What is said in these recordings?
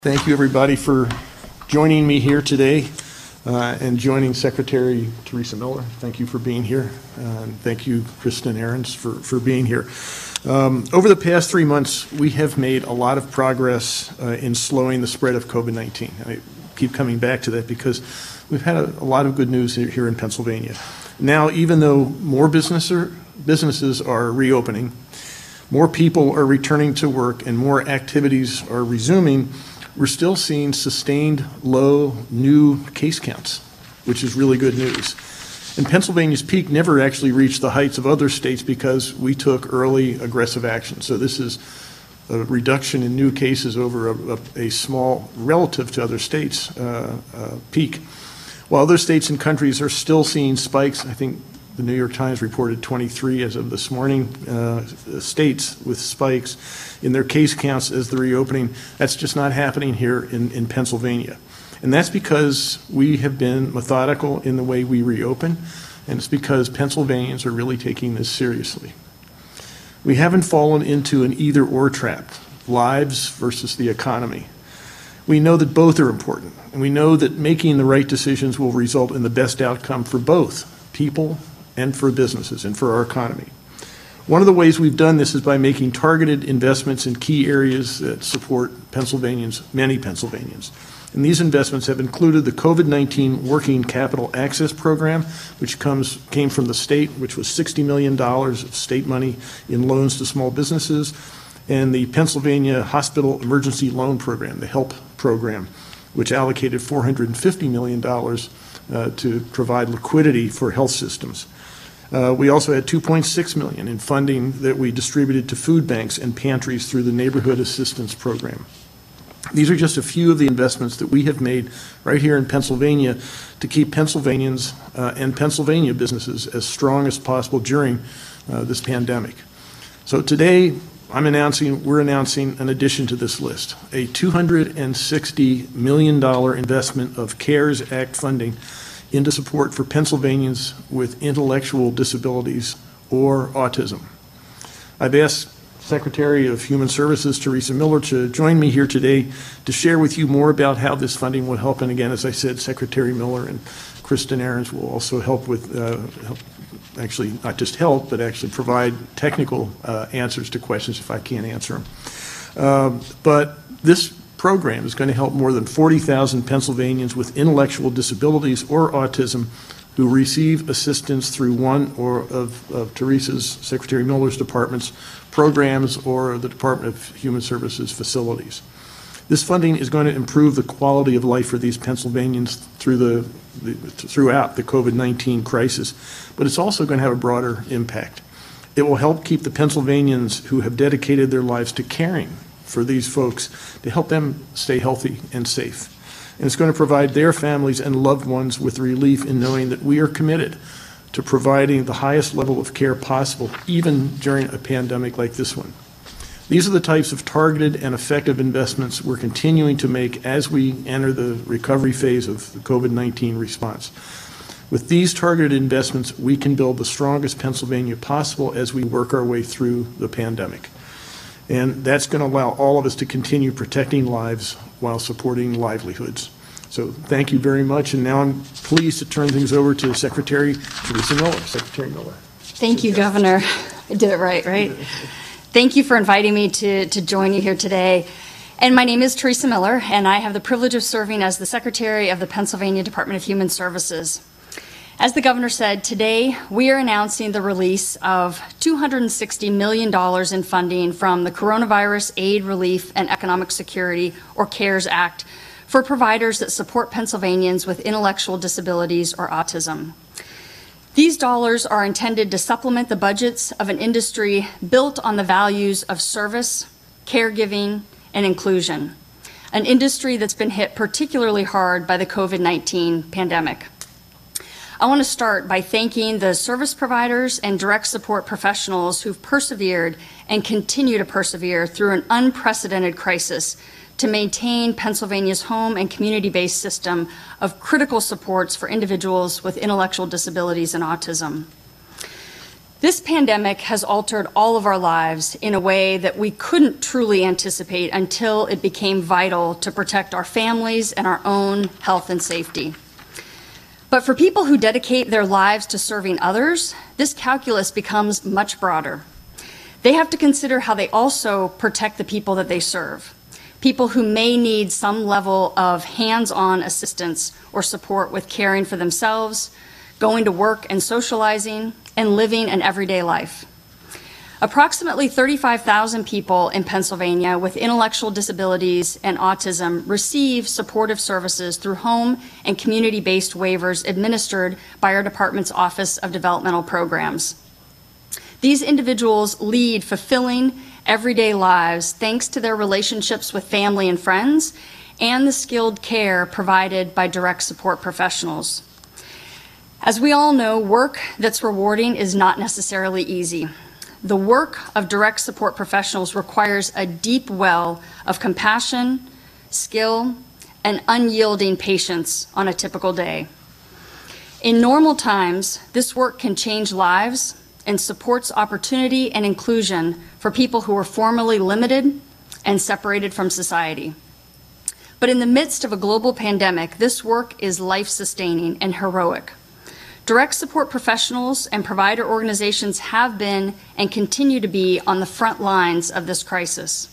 Thank you, everybody, for joining me here today and joining Secretary Teresa Miller. Thank you for being here. And thank you, Kristen Ahrens, for being here. Over the past 3 months, we have made a lot of progress in slowing the spread of COVID-19. I keep coming back to that because we've had a lot of good news here in Pennsylvania. Now, even though more businesses are reopening, more people are returning to work, and more activities are resuming, we're still seeing sustained low new case counts, which is really good news. And Pennsylvania's peak never actually reached the heights of other states because we took early aggressive action. So this is a reduction in new cases over a small, relative to other states, peak. While other states and countries are still seeing spikes, I think the New York Times reported 23 as of this morning, states with spikes in their case counts as the reopening. That's just not happening here in Pennsylvania. And that's because we have been methodical in the way we reopen, and it's because Pennsylvanians are really taking this seriously. We haven't fallen into an either-or trap, lives versus the economy. We know that both are important, and we know that making the right decisions will result in the best outcome for both people and for businesses and for our economy. One of the ways we've done this is by making targeted investments in key areas that support many Pennsylvanians. And these investments have included the COVID-19 Working Capital Access Program, which came from the state, which was $60 million of state money in loans to small businesses, and the Pennsylvania Hospital Emergency Loan Program, the HELP program, which allocated $450 million to provide liquidity for health systems. We also had $2.6 million in funding that we distributed to food banks and pantries through the Neighborhood Assistance Program. These are just a few of the investments that we have made right here in Pennsylvania to keep Pennsylvanians and Pennsylvania businesses as strong as possible during this pandemic. So today, we're announcing an addition to this list, a $260 million investment of CARES Act funding into support for Pennsylvanians with intellectual disabilities or autism. I've asked Secretary of Human Services Teresa Miller to join me here today to share with you more about how this funding will help. And again, as I said, Secretary Miller and Kristen Ahrens will also help with, actually not just help, but actually provide technical answers to questions if I can't answer them. But this program is going to help more than 40,000 Pennsylvanians with intellectual disabilities or autism who receive assistance through one or of Teresa's, Secretary Miller's department's programs or the Department of Human Services facilities. This funding is going to improve the quality of life for these Pennsylvanians throughout the COVID-19 crisis, but it's also going to have a broader impact. It will help keep the Pennsylvanians who have dedicated their lives to caring for these folks to help them stay healthy and safe. And it's going to provide their families and loved ones with relief in knowing that we are committed to providing the highest level of care possible, even during a pandemic like this one. These are the types of targeted and effective investments we're continuing to make as we enter the recovery phase of the COVID-19 response. With these targeted investments, we can build the strongest Pennsylvania possible as we work our way through the pandemic. And that's going to allow all of us to continue protecting lives while supporting livelihoods. So thank you very much. And now I'm pleased to turn things over to Secretary Teresa Miller. Secretary Miller. Thank you, Governor. I did it right? Thank you for inviting me to join you here today. And my name is Teresa Miller, and I have the privilege of serving as the Secretary of the Pennsylvania Department of Human Services. As the Governor said, today we are announcing the release of $260 million in funding from the Coronavirus Aid, Relief, and Economic Security, or CARES Act, for providers that support Pennsylvanians with intellectual disabilities or autism. These dollars are intended to supplement the budgets of an industry built on the values of service, caregiving, and inclusion, an industry that's been hit particularly hard by the COVID-19 pandemic. I want to start by thanking the service providers and direct support professionals who've persevered and continue to persevere through an unprecedented crisis to maintain Pennsylvania's home and community-based system of critical supports for individuals with intellectual disabilities and autism. This pandemic has altered all of our lives in a way that we couldn't truly anticipate until it became vital to protect our families and our own health and safety. But for people who dedicate their lives to serving others, this calculus becomes much broader. They have to consider how they also protect the people that they serve, people who may need some level of hands-on assistance or support with caring for themselves, going to work and socializing, and living an everyday life. Approximately 35,000 people in Pennsylvania with intellectual disabilities and autism receive supportive services through home and community-based waivers administered by our department's Office of Developmental Programs. These individuals lead fulfilling everyday lives thanks to their relationships with family and friends and the skilled care provided by direct support professionals. As we all know, work that's rewarding is not necessarily easy. The work of direct support professionals requires a deep well of compassion, skill, and unyielding patience on a typical day. In normal times, this work can change lives and supports opportunity and inclusion for people who were formerly limited and separated from society. But in the midst of a global pandemic, this work is life-sustaining and heroic. Direct support professionals and provider organizations have been and continue to be on the front lines of this crisis.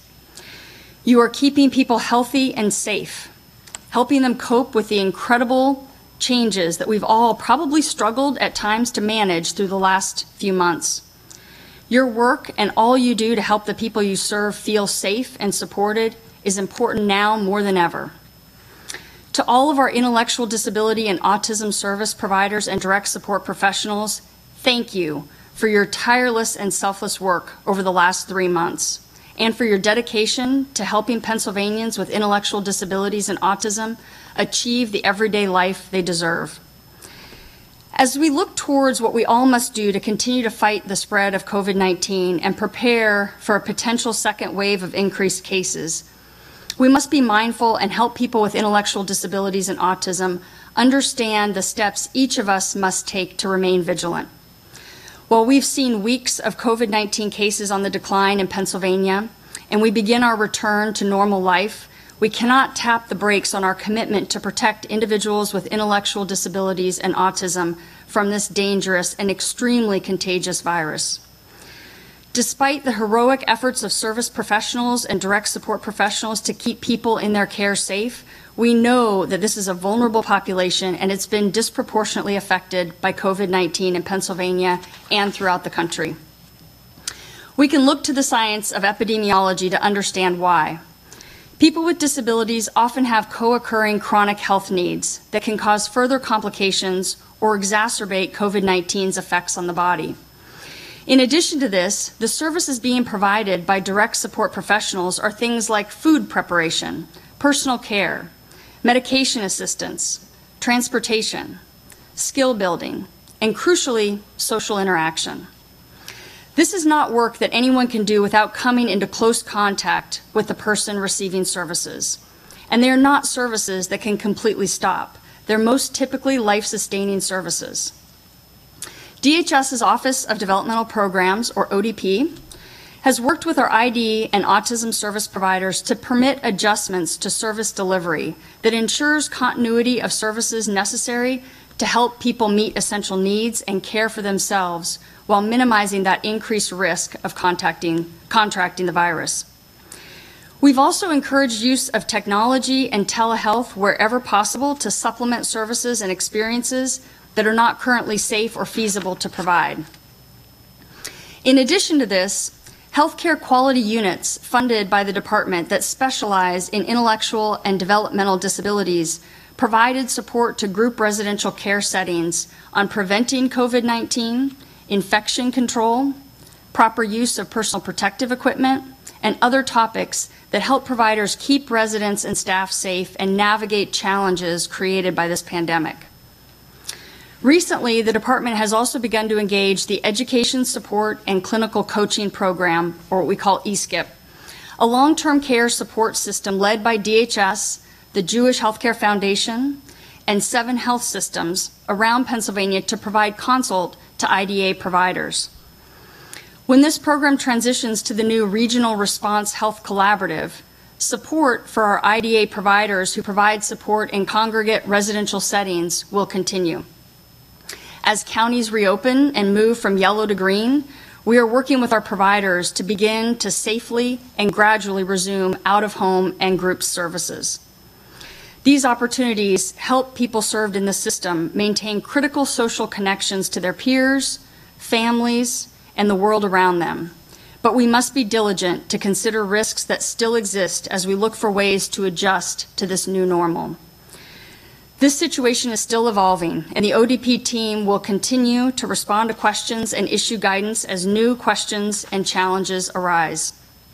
You are keeping people healthy and safe, helping them cope with the incredible changes that we've all probably struggled at times to manage through the last few months. Your work and all you do to help the people you serve feel safe and supported is important now more than ever. To all of our intellectual disability and autism service providers and direct support professionals, thank you for your tireless and selfless work over the last 3 months and for your dedication to helping Pennsylvanians with intellectual disabilities and autism achieve the everyday life they deserve. As we look towards what we all must do to continue to fight the spread of COVID-19 and prepare for a potential second wave of increased cases, we must be mindful and help people with intellectual disabilities and autism understand the steps each of us must take to remain vigilant. While we've seen weeks of COVID-19 cases on the decline in Pennsylvania, and we begin our return to normal life, we cannot tap the brakes on our commitment to protect individuals with intellectual disabilities and autism from this dangerous and extremely contagious virus. Despite the heroic efforts of service professionals and direct support professionals to keep people in their care safe, we know that this is a vulnerable population and it's been disproportionately affected by COVID-19 in Pennsylvania and throughout the country. We can look to the science of epidemiology to understand why. People with disabilities often have co-occurring chronic health needs that can cause further complications or exacerbate COVID-19's effects on the body. In addition to this, the services being provided by direct support professionals are things like food preparation, personal care, medication assistance, transportation, skill building, and crucially, social interaction. This is not work that anyone can do without coming into close contact with the person receiving services. And they are not services that can completely stop. They're most typically life-sustaining services. DHS's Office of Developmental Programs, or ODP, has worked with our ID and autism service providers to permit adjustments to service delivery that ensures continuity of services necessary to help people meet essential needs and care for themselves while minimizing that increased risk of contracting the virus. We've also encouraged use of technology and telehealth wherever possible to supplement services and experiences that are not currently safe or feasible to provide. In addition to this, healthcare quality units funded by the department that specialize in intellectual and developmental disabilities provided support to group residential care settings on preventing COVID-19, infection control, proper use of personal protective equipment, and other topics that help providers keep residents and staff safe and navigate challenges created by this pandemic. Recently, the department has also begun to engage the Education Support and Clinical Coaching Program, or what we call ESCIP, a long-term care support system led by DHS, the Jewish Healthcare Foundation, and 7 health systems around Pennsylvania to provide consult to IDA providers. When this program transitions to the new Regional Response Health Collaborative, support for our IDA providers who provide support in congregate residential settings will continue. As counties reopen and move from yellow to green, we are working with our providers to begin to safely and gradually resume out-of-home and group services. These opportunities help people served in the system maintain critical social connections to their peers, families, and the world around them. But we must be diligent to consider risks that still exist as we look for ways to adjust to this new normal. This situation is still evolving, and the ODP team will continue to respond to questions and issue guidance as new questions and challenges arise.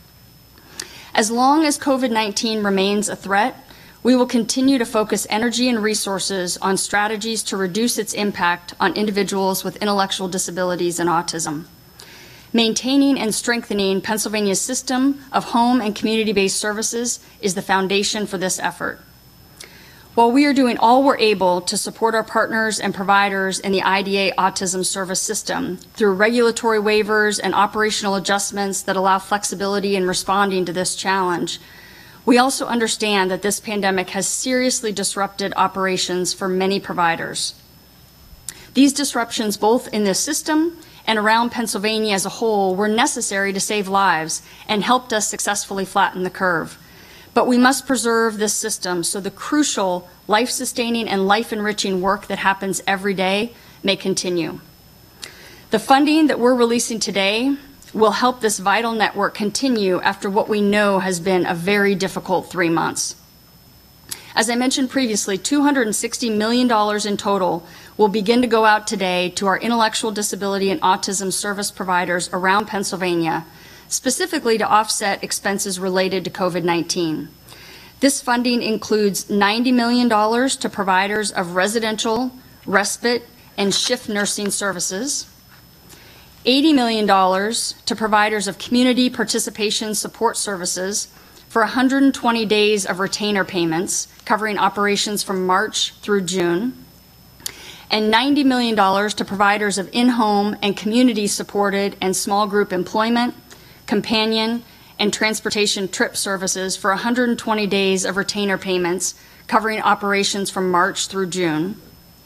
As long as COVID-19 remains a threat, we will continue to focus energy and resources on strategies to reduce its impact on individuals with intellectual disabilities and autism. Maintaining and strengthening Pennsylvania's system of home and community-based services is the foundation for this effort. While we are doing all we're able to support our partners and providers in the IDA autism service system through regulatory waivers and operational adjustments that allow flexibility in responding to this challenge, we also understand that this pandemic has seriously disrupted operations for many providers. These disruptions, both in the system and around Pennsylvania as a whole, were necessary to save lives and helped us successfully flatten the curve. But we must preserve this system so the crucial life-sustaining and life-enriching work that happens every day may continue. The funding that we're releasing today will help this vital network continue after what we know has been a very difficult 3 months. As I mentioned previously, $260 million in total will begin to go out today to our intellectual disability and autism service providers around Pennsylvania, specifically to offset expenses related to COVID-19. This funding includes $90 million to providers of residential, respite, and shift nursing services, $80 million to providers of community participation support services for 120 days of retainer payments covering operations from March through June, and $90 million to providers of in-home and community-supported and small group employment, companion, and transportation trip services for 120 days of retainer payments covering operations from March through June.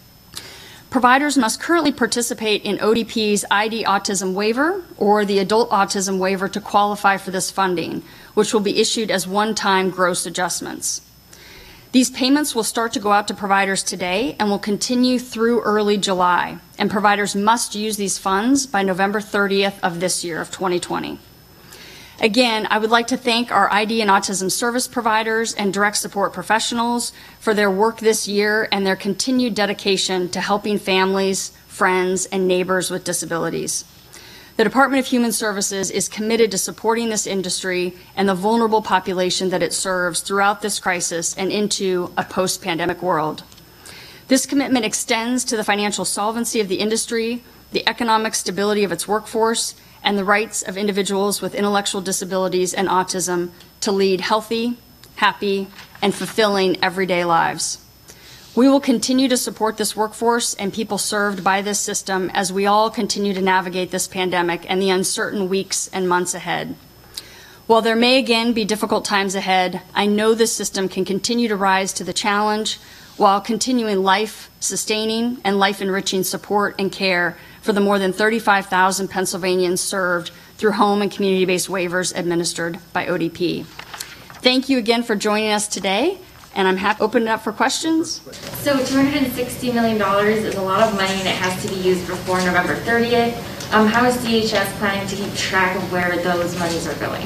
Providers must currently participate in ODP's ID autism waiver or the adult autism waiver to qualify for this funding, which will be issued as one-time gross adjustments. These payments will start to go out to providers today and will continue through early July, and providers must use these funds by November 30th of this year, of 2020. Again, I would like to thank our ID and autism service providers and direct support professionals for their work this year and their continued dedication to helping families, friends, and neighbors with disabilities. The Department of Human Services is committed to supporting this industry and the vulnerable population that it serves throughout this crisis and into a post-pandemic world. This commitment extends to the financial solvency of the industry, the economic stability of its workforce, and the rights of individuals with intellectual disabilities and autism to lead healthy, happy, and fulfilling everyday lives. We will continue to support this workforce and people served by this system as we all continue to navigate this pandemic and the uncertain weeks and months ahead. While there may again be difficult times ahead, I know this system can continue to rise to the challenge while continuing life-sustaining and life-enriching support and care for the more than 35,000 Pennsylvanians served through home and community-based waivers administered by ODP. Thank you again for joining us today, and I'm happy to open it up for questions. So $260 million is a lot of money, and it has to be used before November 30th. How is DHS planning to keep track of where those monies are going?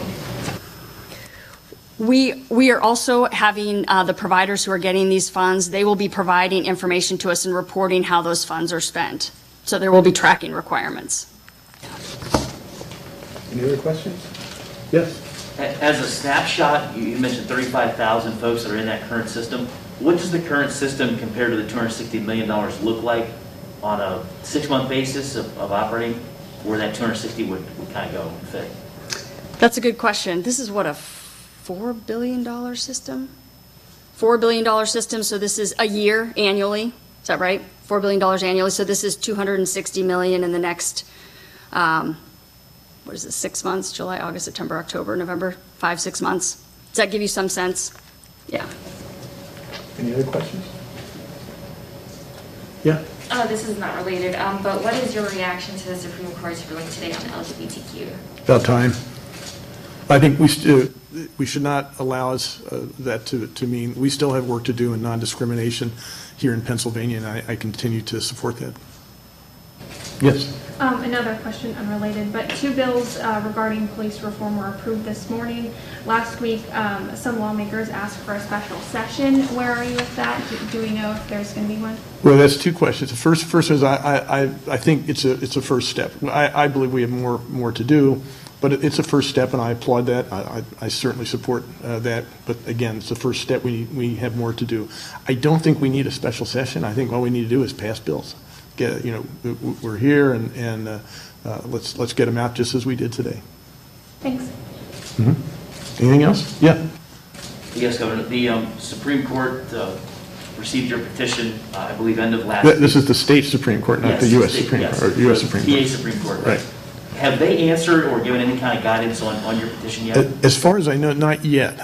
We are also having the providers who are getting these funds, they will be providing information to us and reporting how those funds are spent. So there will be tracking requirements. Any other questions? Yes. As a snapshot, you mentioned 35,000 folks that are in that current system. What does the current system compared to the $260 million look like on a 6-month basis of operating, where that 260 would kind of go and fit? That's a good question. This is what, a $4 billion system? $4 billion system, so this is a year annually. Is that right? $4 billion annually. So this is $260 million in the next what is it, 6 months, July, August, September, October, November, 5, 6 months. Does that give you some sense? Yeah. Any other questions? Yeah? Oh, this is not related, but what is your reaction to the Supreme Court's ruling today on LGBTQ? About time. I think we should not allow that to mean, we still have work to do in non-discrimination here in Pennsylvania, and I continue to support that. Yes? Another question unrelated, but 2 bills regarding police reform were approved this morning. Last week, some lawmakers asked for a special session. Where are you with that? Do we know if there's going to be one? Well, that's 2 questions. The first is I think it's a first step. I believe we have more to do, but it's a first step, and I applaud that. I certainly support that. But again, it's the first step. We have more to do. I don't think we need a special session. I think all we need to do is pass bills. We're here, and let's get them out just as we did today. Thanks. Anything else? Yeah. Yes, Governor, the Supreme Court received your petition, I believe, end of last week. This is the state Supreme Court, not the U.S. Supreme Court, or U.S. Supreme Court. PA Supreme Court, right? Right. Have they answered or given any kind of guidance on your petition yet? As far as I know, not yet.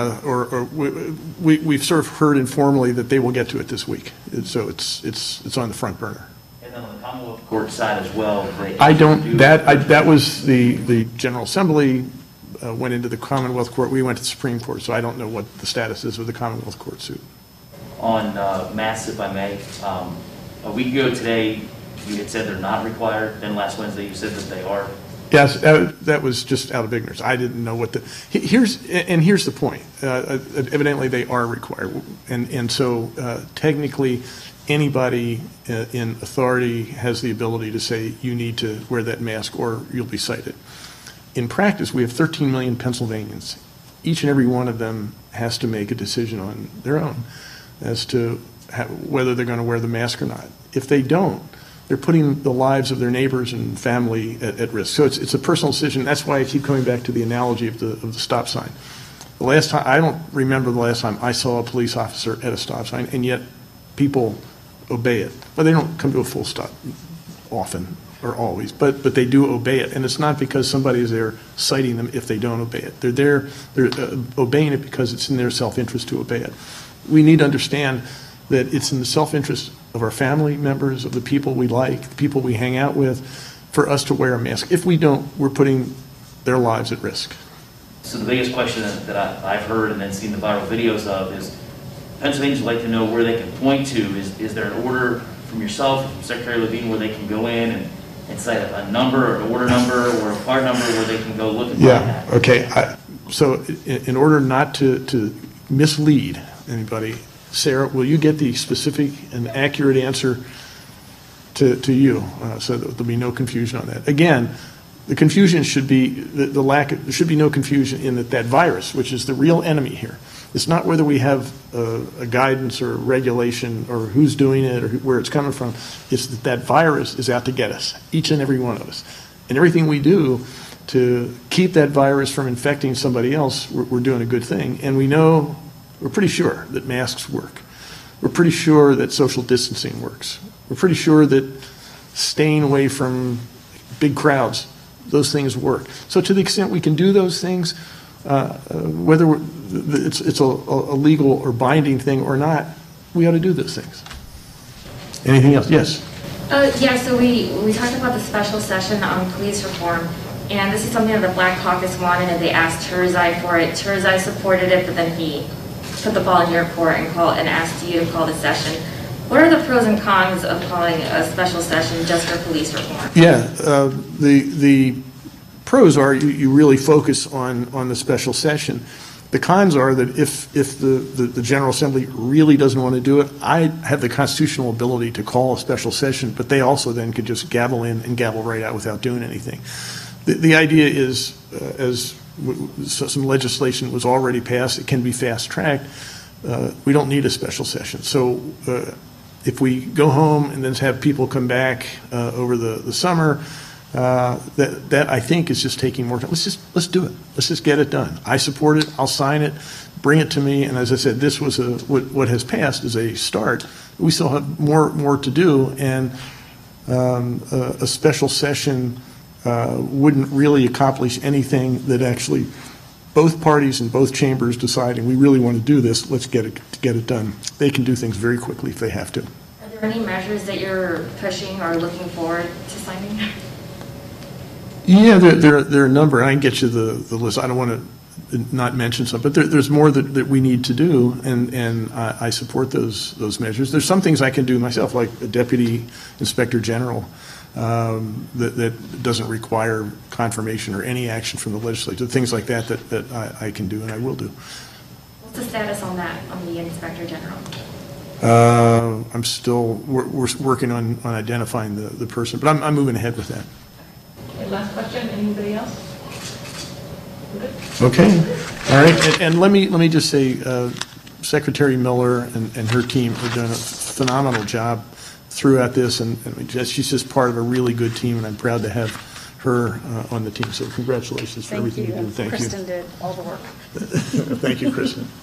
We've sort of heard informally that they will get to it this week. So it's on the front burner. And then on the Commonwealth Court side as well, that was the General Assembly went into the Commonwealth Court. We went to the Supreme Court, so I don't know what the status is with the Commonwealth Court suit. On masks, if I may, a week ago today, you had said they're not required. Then last Wednesday, you said that they are. Yes, that was just out of ignorance. I didn't know what here's the point. Evidently, they are required, and so technically, anybody in authority has the ability to say you need to wear that mask or you'll be cited. In practice, we have 13 million Pennsylvanians. Each and every one of them has to make a decision on their own as to whether they're going to wear the mask or not. If they don't, they're putting the lives of their neighbors and family at risk. So it's a personal decision. That's why I keep coming back to the analogy of the stop sign. The last time, I don't remember the last time I saw a police officer at a stop sign, and yet people obey it. But they don't come to a full stop often or always, but they do obey it. And it's not because somebody is there citing them if they don't obey it. They're obeying it because it's in their self-interest to obey it. We need to understand that it's in the self-interest of our family members, of the people we like, the people we hang out with, for us to wear a mask. If we don't, we're putting their lives at risk. So the biggest question that I've heard and then seen the viral videos of is Pennsylvanians would like to know where they can point to. Is there an order from yourself, from Secretary Levine, where they can go in and cite a number, or an order number, or a part number where they can go look and find that? Okay. So in order not to mislead anybody, Sarah, will you get the specific and accurate answer to you so that there'll be no confusion on that? Again, the confusion should be there should be no confusion in that virus, which is the real enemy here. It's not whether we have a guidance or a regulation or who's doing it or where it's coming from. It's that virus is out to get us, each and every one of us. And everything we do to keep that virus from infecting somebody else, we're doing a good thing. And we're pretty sure that masks work. We're pretty sure that social distancing works. We're pretty sure that staying away from big crowds, those things work. So to the extent we can do those things, whether it's a legal or binding thing or not, we ought to do those things. Anything else? Yes? Yeah, so we talked about the special session on police reform, and this is something that the Black Caucus wanted, and they asked Turzai for it. Turzai supported it, but then he put the ball in your court and asked you to call the session. What are the pros and cons of calling a special session just for police reform? Yeah, the pros are you really focus on the special session. The cons are that if the General Assembly really doesn't want to do it, I have the constitutional ability to call a special session, but they also then could just gavel in and gavel right out without doing anything. The idea is, as some legislation was already passed, it can be fast-tracked. We don't need a special session. So if we go home and then have people come back over the summer, that I think is just taking more time. Let's do it. Let's just get it done. I support it. I'll sign it. Bring it to me. And as I said, this was what has passed is a start. We still have more to do, and a special session wouldn't really accomplish anything that actually both parties and both chambers deciding, we really want to do this, let's get it done. They can do things very quickly if they have to. Are there any measures that you're pushing or looking forward to signing? Yeah, there are a number. I can get you the list. I don't want to not mention some, but there's more that we need to do, and I support those measures. There's some things I can do myself, like a deputy inspector general, that doesn't require confirmation or any action from the legislature. Things like that I can do and I will do. What's the status on that, on the inspector general? I'm still, we're working on identifying the person, but I'm moving ahead with that. Okay, last question, anybody else? Okay, all right, and let me just say, Secretary Miller and her team are doing a phenomenal job throughout this, and she's just part of a really good team, and I'm proud to have her on the team, so congratulations for everything you do. Thank you. Kristen did all the work. Thank you, Kristen.